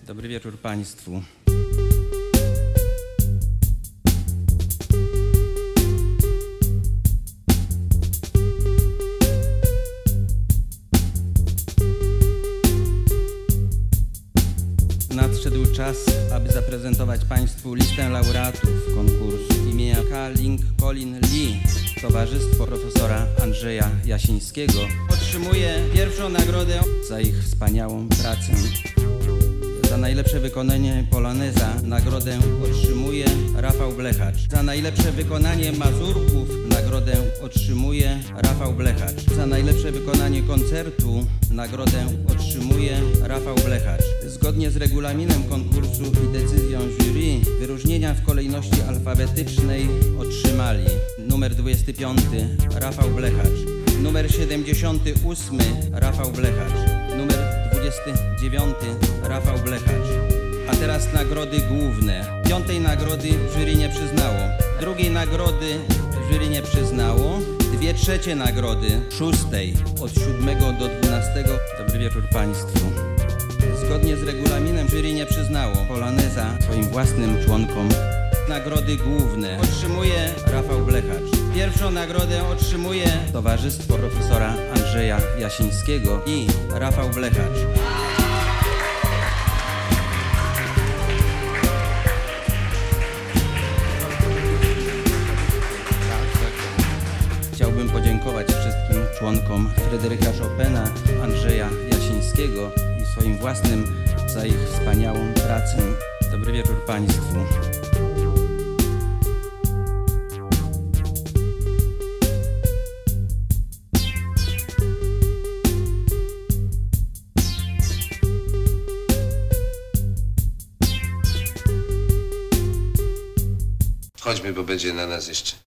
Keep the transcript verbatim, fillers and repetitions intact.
Dobry wieczór Państwu. Nadszedł czas, aby zaprezentować Państwu listę laureatów konkursu imienia Ka-Ling Colin Lee. Towarzystwo profesora Andrzeja Jasińskiego otrzymuje pierwszą nagrodę za ich wspaniałą pracę. Za najlepsze wykonanie poloneza nagrodę otrzymuje Rafał Blechacz. Za najlepsze wykonanie mazurków nagrodę otrzymuje Rafał Blechacz. Za najlepsze wykonanie koncertu nagrodę otrzymuje Rafał Blechacz. Zgodnie z regulaminem konkursu i decyzją jury wyróżnienia w kolejności alfabetycznej otrzymali numer dwudziesty piąty Rafał Blechacz, numer siedemdziesiąty ósmy Rafał Blechacz, numer dwudziesty dziewiąty Rafał Blechacz. A teraz nagrody główne. Piątej nagrody jury nie przyznało, drugiej nagrody jury nie przyznało, dwie trzecie nagrody szóstej od siódmego do dwunastego. Dobry wieczór Państwu. Zgodnie z regulaminem jury nie przyznało poloneza swoim własnym członkom. Nagrody główne otrzymuje Rafał Blechacz. Pierwszą nagrodę otrzymuje Towarzystwo profesora Andrzeja Jasińskiego i Rafał Blechacz. Chciałbym podziękować wszystkim członkom Fryderyka Chopina, Andrzeja Jasińskiego i swoim własnym za ich wspaniałą pracę. Dobry wieczór Państwu. Chodźmy, bo będzie na nas jeszcze.